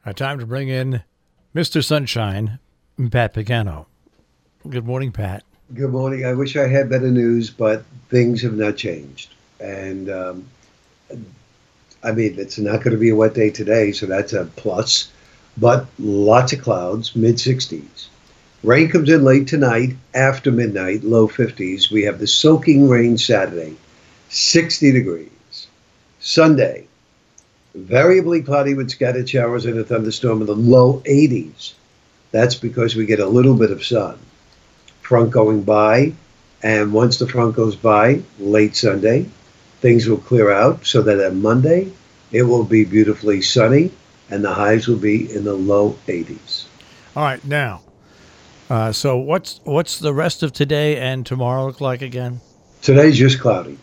Time to bring in Mr. Sunshine, Pat Pagano. Good morning, Pat. Good morning. I wish I had better news, but things have not changed. And I mean, it's not going to be a wet day today, so that's a plus. But lots of clouds, mid 60s. Rain comes in late tonight, after midnight, low 50s. We have the soaking rain Saturday, 60 degrees. Sunday, variably cloudy with scattered showers and a thunderstorm in the low 80s. That's because we get a little bit of sun. Front going by, and once the front goes by, late Sunday, things will clear out so that on Monday, it will be beautifully sunny, and the highs will be in the low 80s. All right, now, so what's the rest of today and tomorrow look like again? Today's just cloudy.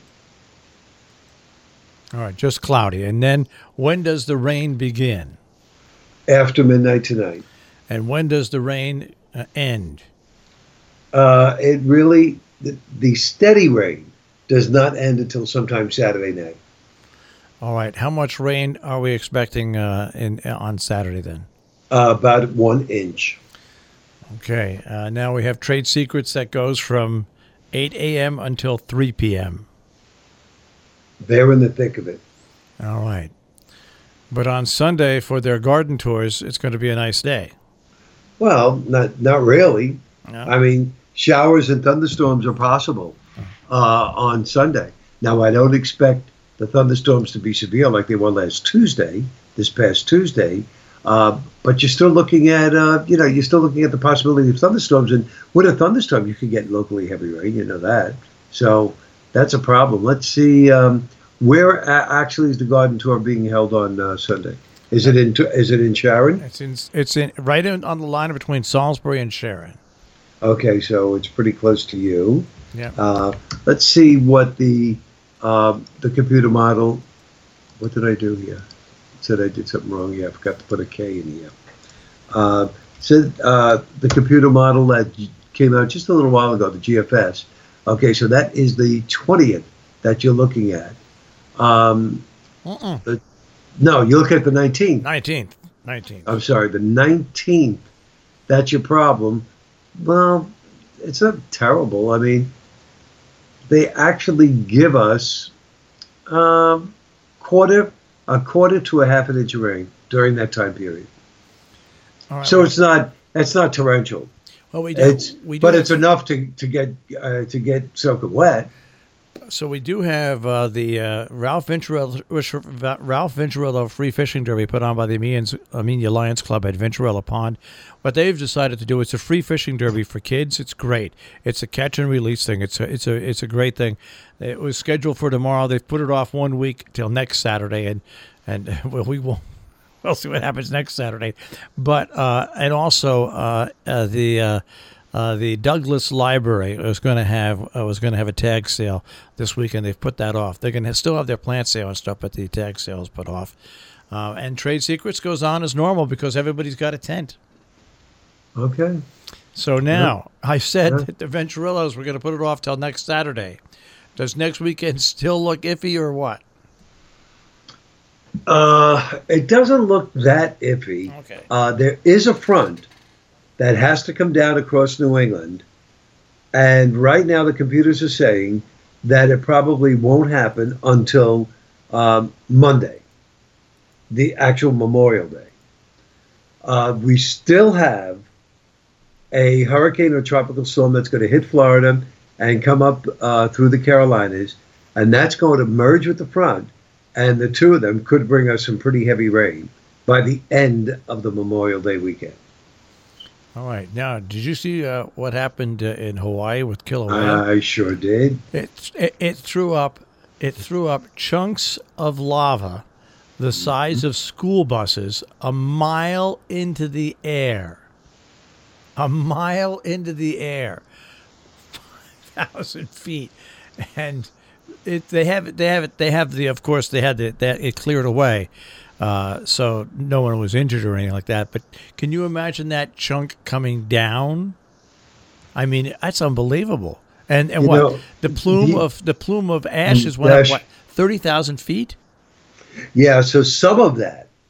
All right, just cloudy. And then when does the rain begin? After midnight tonight. And when does the rain end? It really, the steady rain does not end until sometime Saturday night. All right, how much rain are we expecting on Saturday then? About 1 inch. Okay, now we have Trade Secrets that goes from 8 a.m. until 3 p.m. They're in the thick of it. All right. But on Sunday for their garden tours, it's going to be a nice day. Well, not really. No? I mean, showers and thunderstorms are possible on Sunday. Now, I don't expect the thunderstorms to be severe like they were this past Tuesday. But you're still looking at, the possibility of thunderstorms. And with a thunderstorm, you can get locally heavy rain. You know that. So that's a problem. Let's see. Where actually is the garden tour being held on Sunday? Is it in Sharon? It's in right on the line between Salisbury and Sharon. Okay, so it's pretty close to you. Yeah. Let's see what the computer model. What did I do here? It said I did something wrong here. I forgot to put a K in here. The computer model that came out just a little while ago, the GFS. Okay, so that is the 20th that you're looking at. No, you look at the 19th. 19th. I'm sorry, the 19th. That's your problem. Well, it's not terrible. I mean, they actually give us a quarter to a half an inch of rain during that time period. All right, so it's not torrential. Well, It's enough to get soaking wet. So we do have the Ralph Venturello Free Fishing Derby put on by the Amenia Lions Club at Venturella Pond. What they've decided to do, it's a free fishing derby for kids. It's great. It's a catch and release thing. It's a great thing. It was scheduled for tomorrow. They've put it off 1 week till next Saturday, and we'll see what happens next Saturday. But and also the Douglas Library was going to have a tag sale this weekend. They've put that off. They're going to still have their plant sale and stuff, but the tag sale is put off. And Trade Secrets goes on as normal because everybody's got a tent. Okay. So now, I said that the Venturellos were going to put it off till next Saturday. Does next weekend still look iffy or what? It doesn't look that iffy. Okay. There is a front that has to come down across New England. And right now the computers are saying that it probably won't happen until Monday, the actual Memorial Day. We still have a hurricane or tropical storm that's going to hit Florida and come up through the Carolinas, and that's going to merge with the front, and the two of them could bring us some pretty heavy rain by the end of the Memorial Day weekend. All right. Now, did you see what happened in Hawaii with Kilauea? I sure did. It threw up chunks of lava the size of school buses a mile into the air. A mile into the air, 5,000 feet, and it cleared away. So no one was injured or anything like that. But can you imagine that chunk coming down? I mean, that's unbelievable. And the plume of ashes went up 30,000 feet? Yeah, so some of that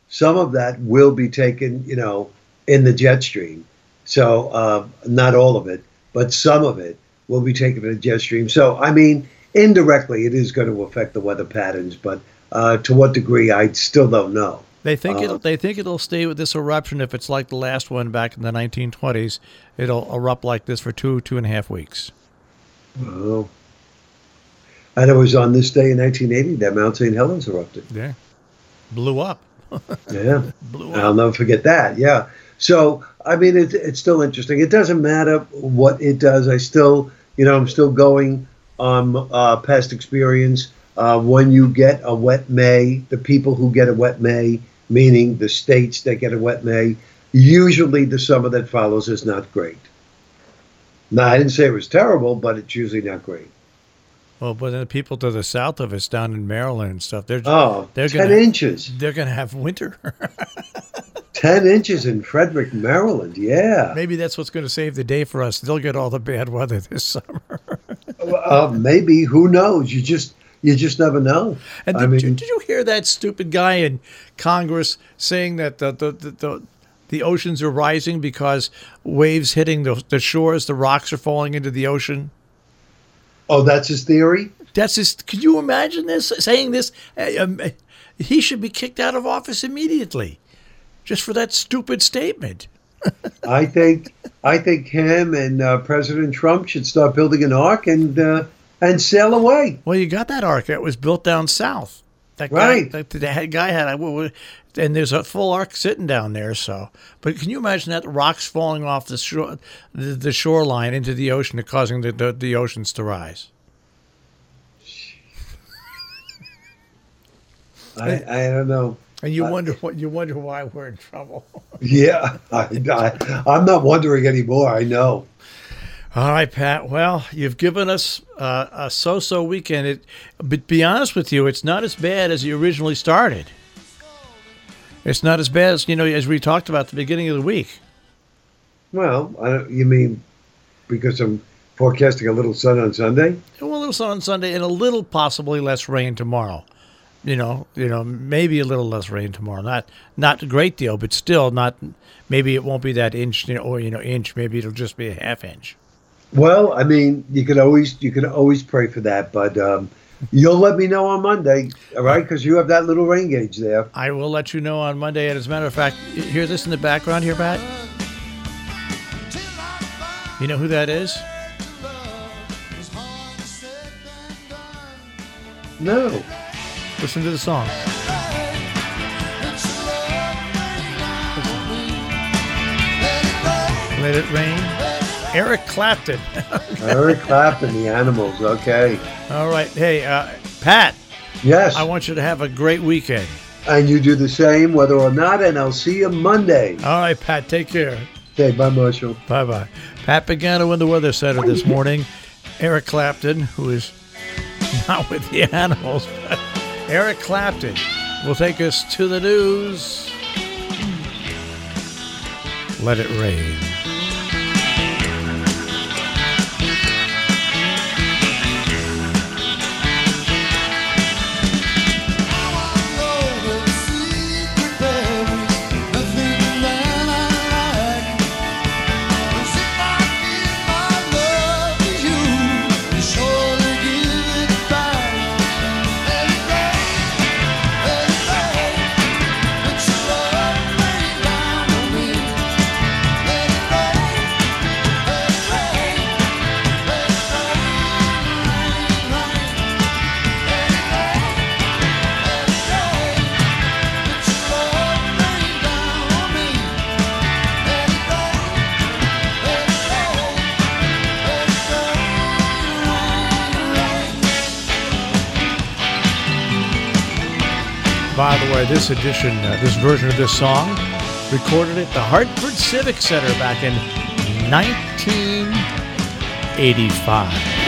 some of that will be taken, in the jet stream. So not all of it, but some of it will be taken in the jet stream. So, I mean, indirectly, it is going to affect the weather patterns, but to what degree, I still don't know. They think it'll stay with this eruption if it's like the last one back in the 1920s. It'll erupt like this for 2.5 weeks. Oh. And it was on this day in 1980 that Mount St. Helens erupted. Yeah. Blew up. Yeah. Blew up. I'll never forget that. Yeah. So, I mean, it's still interesting. It doesn't matter what it does. I'm still going on past experience. When you get a wet May, the people who get a wet May, meaning the states that get a wet May, usually the summer that follows is not great. Now, I didn't say it was terrible, but it's usually not great. Well, but then the people to the south of us down in Maryland and stuff, they're 10 inches. They're going to have winter. 10 inches in Frederick, Maryland. Yeah. Maybe that's what's going to save the day for us. They'll get all the bad weather this summer. Maybe. Who knows? You just never know. And did you hear that stupid guy in Congress saying that the oceans are rising because waves hitting the shores, the rocks are falling into the ocean? Oh, that's his theory? That's his. Could you imagine this? Saying this? He should be kicked out of office immediately, just for that stupid statement. I think him and President Trump should start building an ark and sail away. Well, you got that ark that was built down south. That right. Guy had, and there's a full ark sitting down there. So, but can you imagine that rocks falling off the shore, the shoreline into the ocean, and causing the oceans to rise? I don't know. And you wonder why we're in trouble. Yeah, I'm not wondering anymore. I know. All right, Pat. Well, you've given us a so-so weekend. But to be honest with you, it's not as bad as you originally started. It's not as bad as we talked about at the beginning of the week. Well, you mean because I'm forecasting a little sun on Sunday? Well, a little sun on Sunday and a little possibly less rain tomorrow. Maybe a little less rain tomorrow. Not a great deal, but still not. Maybe it won't be that inch, or inch. Maybe it'll just be a half inch. Well, I mean, you can always pray for that, but you'll let me know on Monday, all right? Because you have that little rain gauge there. I will let you know on Monday. And as a matter of fact, hear this in the background here, Pat. You know who that is? No. Listen to the song. Let It Rain. Eric Clapton. Eric Clapton, the Animals. Okay. All right. Hey, Pat. Yes. I want you to have a great weekend. And you do the same, whether or not, and I'll see you Monday. All right, Pat. Take care. Okay, bye, Marshall. Bye-bye. Pat Pagano in the Weather Center this morning. Eric Clapton, who is not with the Animals, but Eric Clapton will take us to the news. Let It Rain. By the way, this version of this song, recorded at the Hartford Civic Center back in 1985.